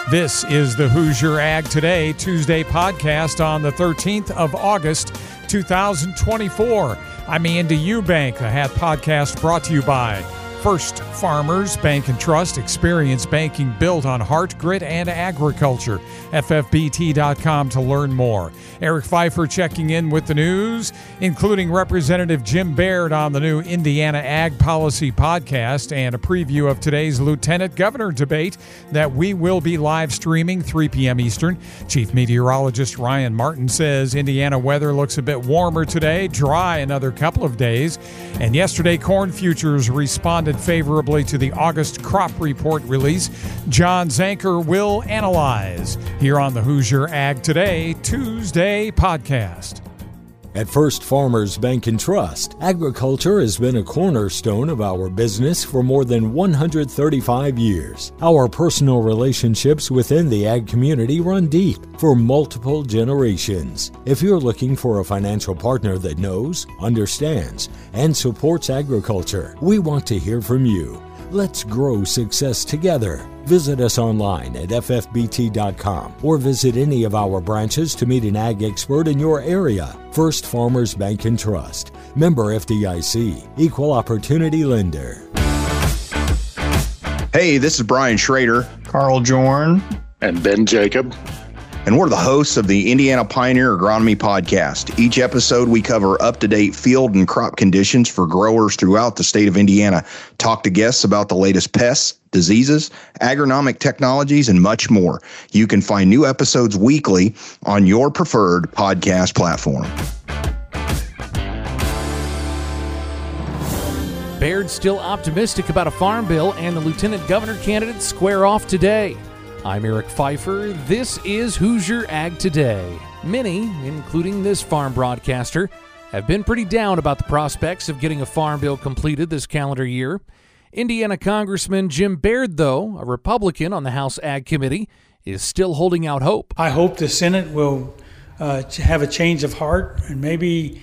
This is the Hoosier Ag Today Tuesday podcast on the 13th of August, 2024. I'm Andy Eubank. The Hat Podcast brought to you by First Farmers Bank and Trust. Experience banking built on heart, grit, and agriculture. FFBT.com to learn more. Eric Pfeiffer checking in with the news, including Representative Jim Baird on the new Indiana Ag Policy podcast and a preview of today's Lieutenant Governor debate that we will be live streaming 3 p.m. Eastern. Chief Meteorologist Ryan Martin says Indiana weather looks a bit warmer today, dry another couple of days. And yesterday, corn futures responded favorably to the August crop report release. John Zanker will analyze here on the Hoosier Ag Today Tuesday podcast. At First Farmers Bank and Trust, agriculture has been a cornerstone of our business for more than 135 years. Our personal relationships within the ag community run deep for multiple generations. If you're looking for a financial partner that knows, understands, and supports agriculture, we want to hear from you. Let's grow success together. Visit us online at ffbt.com or visit any of our branches to meet an ag expert in your area. First Farmers Bank and Trust. Member FDIC. Equal Opportunity Lender. Hey, this is Brian Schrader, Carl Jorn, and Ben Jacob. And we're the hosts of the Indiana Pioneer Agronomy Podcast. Each episode, we cover up-to-date field and crop conditions for growers throughout the state of Indiana, talk to guests about the latest pests, diseases, agronomic technologies, and much more. You can find new episodes weekly on your preferred podcast platform. Baird's still optimistic about a farm bill, and the lieutenant governor candidates square off today. I'm Eric Pfeiffer. This is Hoosier Ag Today. Many, including this farm broadcaster, have been pretty down about the prospects of getting a farm bill completed this calendar year. Indiana Congressman Jim Baird, though, a Republican on the House Ag Committee, is still holding out hope. I hope the Senate will have a change of heart, and maybe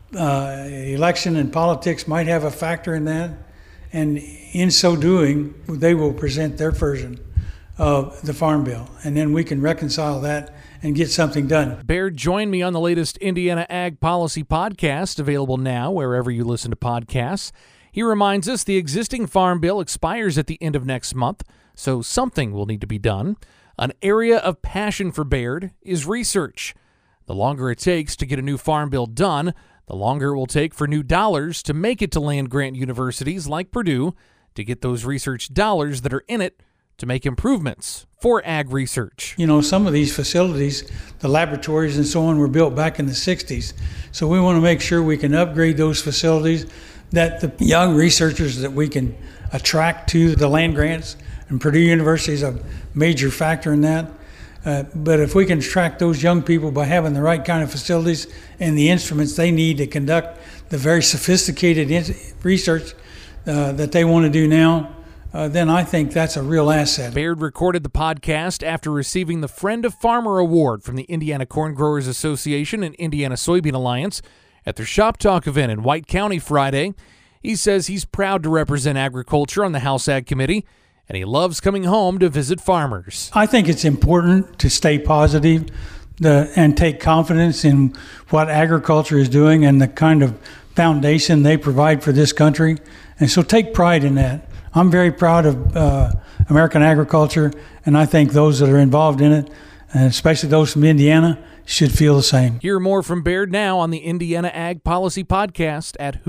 election and politics might have a factor in that. And in so doing, they will present their version of the farm bill, and then we can reconcile that and get something done. Baird joined me on the latest Indiana Ag Policy podcast, available now wherever you listen to podcasts. He reminds us the existing farm bill expires at the end of next month, so something will need to be done. An area of passion for Baird is research. The longer it takes to get a new farm bill done, the longer it will take for new dollars to make it to land-grant universities like Purdue to get those research dollars that are in it to make improvements for ag research. You know, some of these facilities, the laboratories and so on, were built back in the 60s. So we want to make sure we can upgrade those facilities, that the young researchers that we can attract to the land grants, and Purdue University is a major factor in that. But if we can attract those young people by having the right kind of facilities and the instruments they need to conduct the very sophisticated research that they want to do now, then I think that's a real asset. Baird recorded the podcast after receiving the Friend of Farmer Award from the Indiana Corn Growers Association and Indiana Soybean Alliance at their Shop Talk event in White County Friday. He says he's proud to represent agriculture on the House Ag Committee, and he loves coming home to visit farmers. I think it's important to stay positive and take confidence in what agriculture is doing and the kind of foundation they provide for this country. And so take pride in that. I'm very proud of American agriculture, and I think those that are involved in it, and especially those from Indiana, should feel the same. Hear more from Baird now on the Indiana Ag Policy Podcast at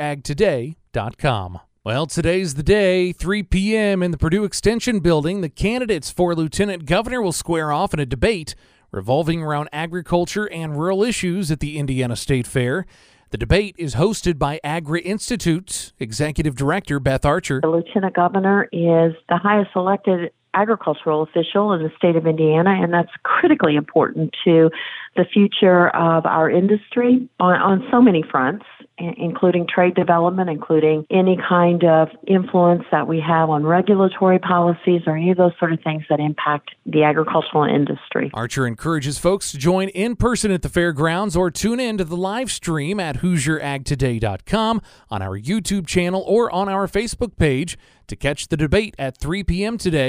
HoosierAgToday.com. Well, today's the day, 3 p.m. in the Purdue Extension Building. The candidates for Lieutenant Governor will square off in a debate revolving around agriculture and rural issues at the Indiana State Fair. The debate is hosted by Agri-Institute Executive Director Beth Archer. The Lieutenant Governor is the highest elected agricultural official in the state of Indiana, and that's critically important to the future of our industry on so many fronts, including trade development, including any kind of influence that we have on regulatory policies or any of those sort of things that impact the agricultural industry. Archer encourages folks to join in person at the fairgrounds or tune in to the live stream at HoosierAgToday.com, on our YouTube channel, or on our Facebook page to catch the debate at 3 p.m. today.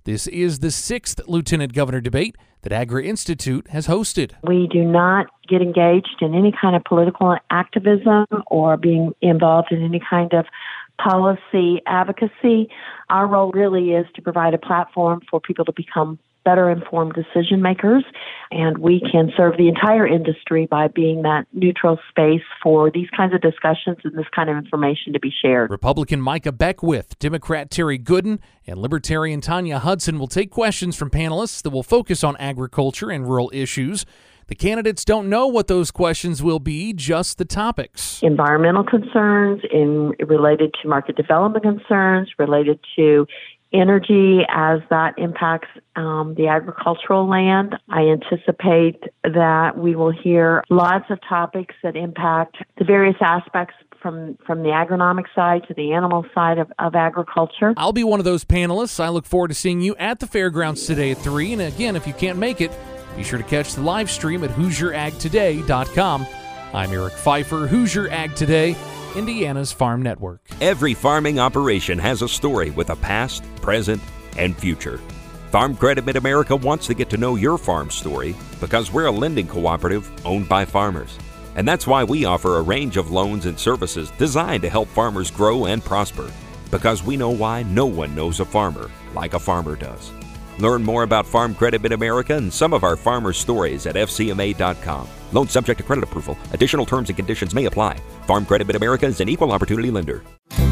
This is the 6th Lieutenant Governor debate that Agri-Institute has hosted. We do not get engaged in any kind of political activism or being involved in any kind of policy advocacy. Our role really is to provide a platform for people to become better informed decision makers, and we can serve the entire industry by being that neutral space for these kinds of discussions and this kind of information to be shared. Republican Micah Beckwith, Democrat Terry Gooden, and Libertarian Tanya Hudson will take questions from panelists that will focus on agriculture and rural issues. The candidates don't know what those questions will be, just the topics. Environmental concerns related to market development concerns, related to energy as that impacts the agricultural land. I anticipate that we will hear lots of topics that impact the various aspects from the agronomic side to the animal side of agriculture. I'll be one of those panelists. I look forward to seeing you at the fairgrounds today at 3. And again, if you can't make it, be sure to catch the live stream at HoosierAgToday.com. I'm Eric Pfeiffer, Hoosier Ag Today, Indiana's Farm Network. Every farming operation has a story with a past, present, and future. Farm Credit Mid-America wants to get to know your farm story because we're a lending cooperative owned by farmers. And that's why we offer a range of loans and services designed to help farmers grow and prosper, because we know why no one knows a farmer like a farmer does. Learn more about Farm Credit Mid-America and some of our farmer stories at FCMA.com. Loan subject to credit approval. Additional terms and conditions may apply. Farm Credit Mid-America is an equal opportunity lender.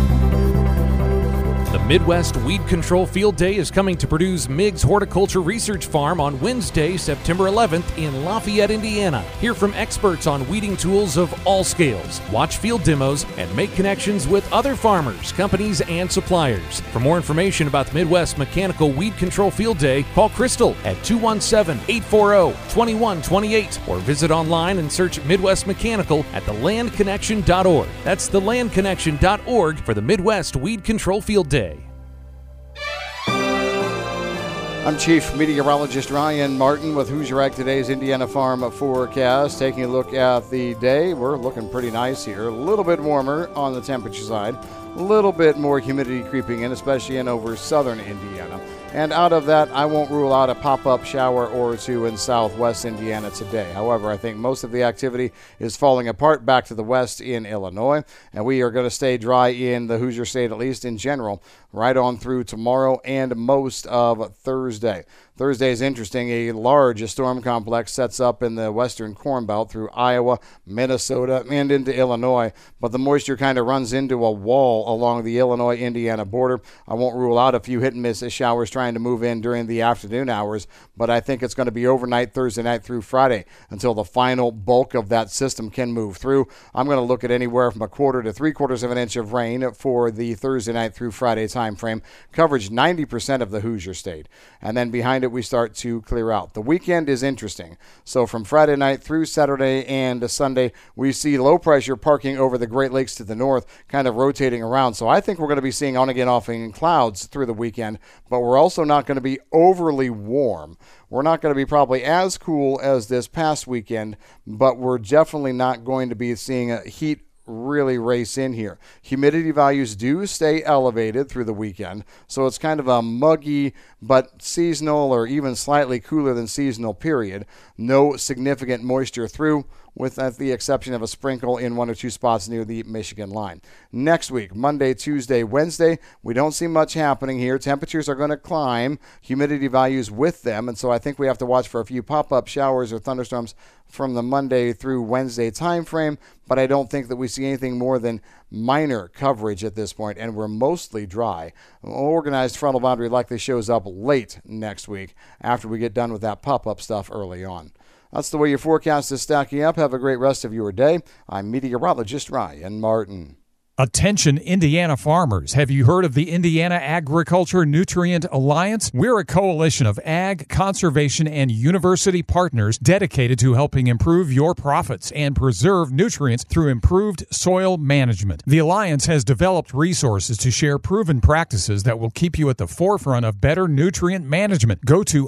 The Midwest Weed Control Field Day is coming to Purdue's Miggs Horticulture Research Farm on Wednesday, September 11th in Lafayette, Indiana. Hear from experts on weeding tools of all scales, watch field demos, and make connections with other farmers, companies, and suppliers. For more information about the Midwest Mechanical Weed Control Field Day, call Crystal at 217-840-2128 or visit online and search Midwest Mechanical at thelandconnection.org. That's thelandconnection.org for the Midwest Weed Control Field Day. I'm Chief Meteorologist Ryan Martin with Hoosier Ag Today's Indiana Farm Forecast. Taking a look at the day, we're looking pretty nice here. A little bit warmer on the temperature side. A little bit more humidity creeping in, especially in over southern Indiana. And out of that, I won't rule out a pop-up shower or two in southwest Indiana today. However, I think most of the activity is falling apart back to the west in Illinois, and we are going to stay dry in the Hoosier State, at least in general, right on through tomorrow and most of Thursday. Thursday is interesting. A large storm complex sets up in the western Corn Belt through Iowa, Minnesota, and into Illinois, but the moisture kind of runs into a wall along the Illinois-Indiana border. I won't rule out a few hit-and-miss showers trying to move in during the afternoon hours, but I think it's going to be overnight Thursday night through Friday until the final bulk of that system can move through. I'm going to look at anywhere from 1/4 to 3/4 of an inch of rain for the Thursday night through Friday time frame. Coverage 90% of the Hoosier State, and then behind it we start to clear out. The weekend is interesting. So from Friday night through Saturday and Sunday, we see low pressure parking over the Great Lakes to the north, kind of rotating around. So I think we're going to be seeing on again, off again clouds through the weekend, but we're also not going to be overly warm. We're not going to be probably as cool as this past weekend, but we're definitely not going to be seeing a heat really race in here. Humidity values do stay elevated through the weekend, so it's kind of a muggy but seasonal or even slightly cooler than seasonal period. No significant moisture through, with the exception of a sprinkle in 1 or 2 spots near the Michigan line. Next week, Monday, Tuesday, Wednesday, we don't see much happening here. Temperatures are going to climb, humidity values with them, and so I think we have to watch for a few pop-up showers or thunderstorms from the Monday through Wednesday time frame, but I don't think that we see anything more than minor coverage at this point, and we're mostly dry. Organized frontal boundary likely shows up late next week after we get done with that pop-up stuff early on. That's the way your forecast is stacking up. Have a great rest of your day. I'm meteorologist Ryan Martin. Attention Indiana farmers. Have you heard of the Indiana Agriculture Nutrient Alliance? We're a coalition of ag, conservation, and university partners dedicated to helping improve your profits and preserve nutrients through improved soil management. The Alliance has developed resources to share proven practices that will keep you at the forefront of better nutrient management. Go to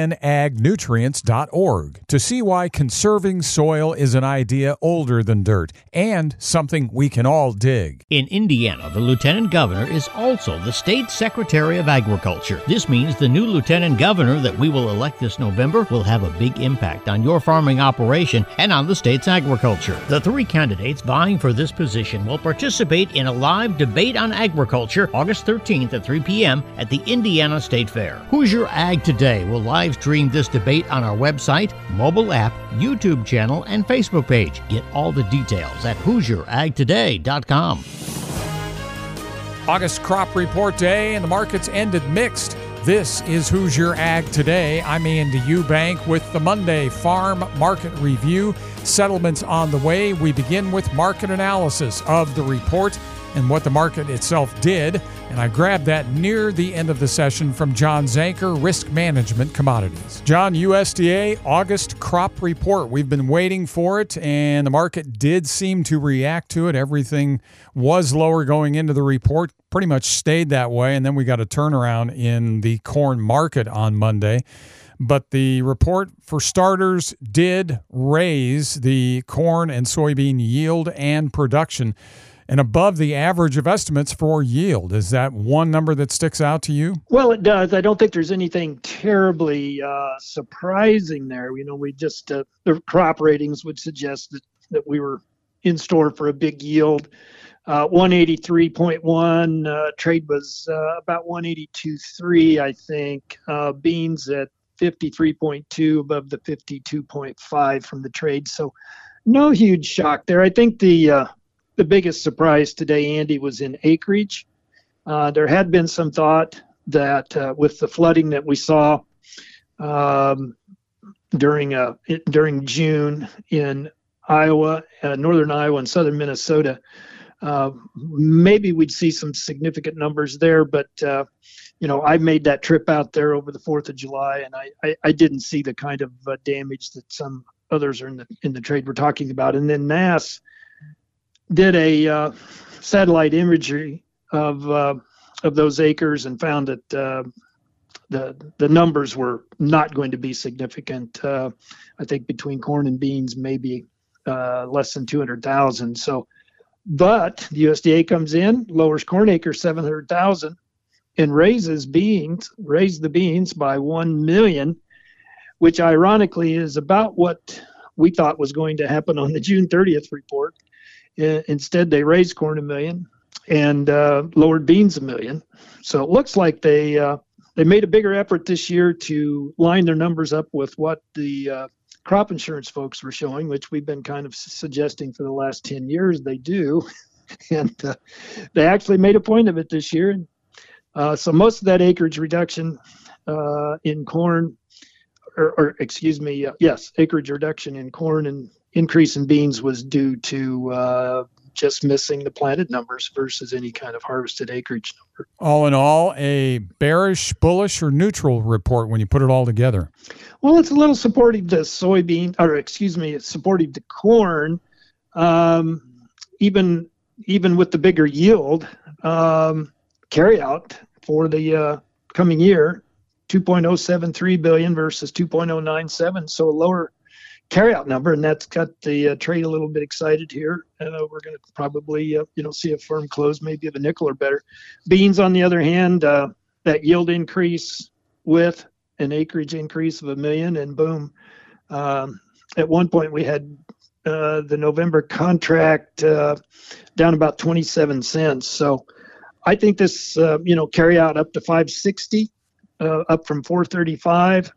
inagnutrients.org to see why conserving soil is an idea older than dirt and something we can all dig. Ag. In Indiana, the Lieutenant Governor is also the State Secretary of Agriculture. This means the new Lieutenant Governor that we will elect this November will have a big impact on your farming operation and on the state's agriculture. The 3 candidates vying for this position will participate in a live debate on agriculture August 13th at 3 p.m. at the Indiana State Fair. Hoosier Ag Today will live stream this debate on our website, mobile app, YouTube channel, and Facebook page. Get all the details at HoosierAgToday.com. August crop report day, and the markets ended mixed. This is Hoosier Ag Today. I'm Andy Eubank with the Monday Farm Market Review. Settlements on the way. We begin with market analysis of the report and what the market itself did. And I grabbed that near the end of the session from John Zanker, Risk Management Commodities. John, USDA August crop report. We've been waiting for it, and the market did seem to react to it. Everything was lower going into the report, pretty much stayed that way, and then we got a turnaround in the corn market on Monday. But the report, for starters, did raise the corn and soybean yield and production and above the average of estimates for yield. Is that one number that sticks out to you? Well, it does. I don't think there's anything terribly surprising there. We just, the crop ratings would suggest that we were in store for a big yield. 183.1, trade was about 182.3, I think. Beans at 53.2, above the 52.5 from the trade. So no huge shock there. I think the biggest surprise today, Andy, was in acreage. There had been some thought that with the flooding that we saw during June in Iowa, northern Iowa and southern Minnesota, maybe we'd see some significant numbers there. But I made that trip out there over the 4th of July, and I didn't see the kind of damage that some others are in the trade were talking about. And then NASS did a satellite imagery of those acres and found that the numbers were not going to be significant. I think between corn and beans, maybe less than 200,000. But the USDA comes in, lowers corn acres 700,000, and raised the beans by 1 million, which ironically is about what we thought was going to happen on the June 30th report. Instead, they raised corn 1 million and lowered beans 1 million. So it looks like they made a bigger effort this year to line their numbers up with what the crop insurance folks were showing, which we've been kind of suggesting for the last 10 years they do. And they actually made a point of it this year. So most of that acreage reduction in corn, acreage reduction in corn and increase in beans was due to just missing the planted numbers versus any kind of harvested acreage number. All in all, a bearish, bullish, or neutral report when you put it all together? Well, it's a little supportive to supportive to corn, even with the bigger yield. Carryout for the coming year, 2.073 billion versus 2.097, so a lower carryout number, and that's got the trade a little bit excited here. We're going to probably see a firm close, maybe of a nickel or better. Beans, on the other hand, that yield increase with an acreage increase of 1 million, and boom, at one point we had the November contract down about 27 cents. So I think this carry out up to 560, up from 435.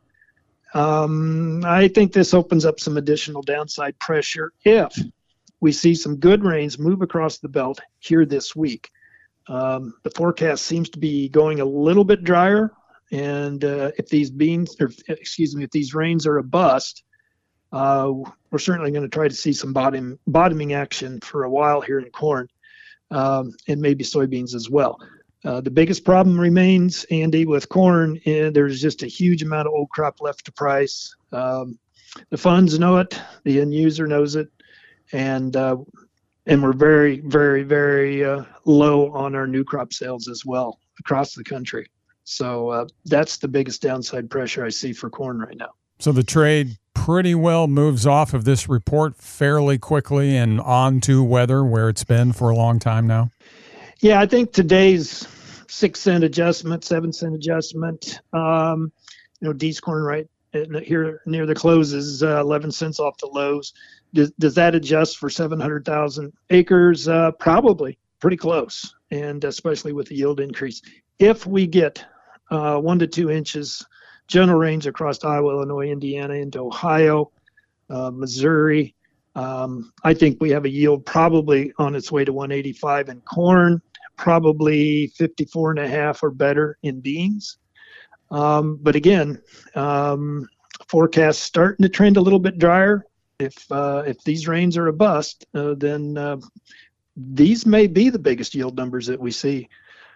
I think this opens up some additional downside pressure if we see some good rains move across the belt here this week. The forecast seems to be going a little bit drier, and if these rains are a bust, we're certainly going to try to see some bottoming action for a while here in corn, and maybe soybeans as well. The biggest problem remains, Andy, with corn, and there's just a huge amount of old crop left to price. The funds know it, the end user knows it, and we're very, very, very low on our new crop sales as well across the country. So that's the biggest downside pressure I see for corn right now. So the trade pretty well moves off of this report fairly quickly and on to weather, where it's been for a long time now. Yeah, I think today's 6-cent adjustment, 7-cent adjustment, D's corn right here near the close is 11 cents off the lows. Does that adjust for 700,000 acres? Probably pretty close, and especially with the yield increase. If we get 1 to 2 inches general range across Iowa, Illinois, Indiana, into Ohio, Missouri, I think we have a yield probably on its way to 185 in corn, probably 54.5 or better in beans. But again, forecasts starting to trend a little bit drier. If these rains are a bust, then these may be the biggest yield numbers that we see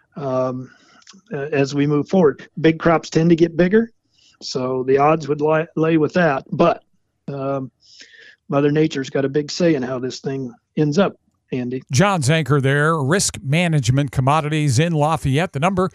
as we move forward. Big crops tend to get bigger, so the odds would lay with that. But Mother Nature's got a big say in how this thing ends up. Andy. John Zanker there, Risk Management Commodities in Lafayette. The number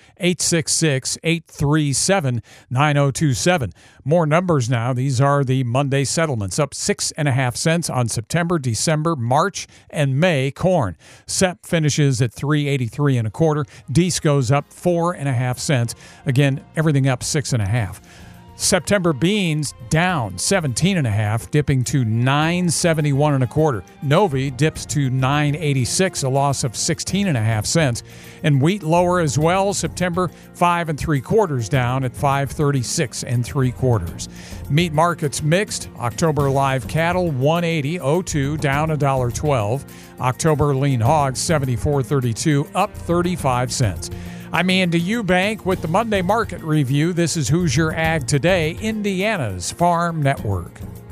866-837-9027. More numbers now. These are the Monday settlements, up 6.5 cents on September, December, March, and May corn. SEP finishes at $3.8325. Deese goes up 4.5 cents. Again, everything up 6.5. September beans down 17.5, dipping to $9.7125. Novi dips to $9.86, a loss of 16.5 cents. And wheat lower as well. September 5.75 down at $5.3675. Meat markets mixed. October live cattle 180.02 down $1.12. October lean hogs 74.32 up 35 cents. I'm Andy Eubank with the Monday Market Review. This is Hoosier Ag Today, Indiana's Farm Network.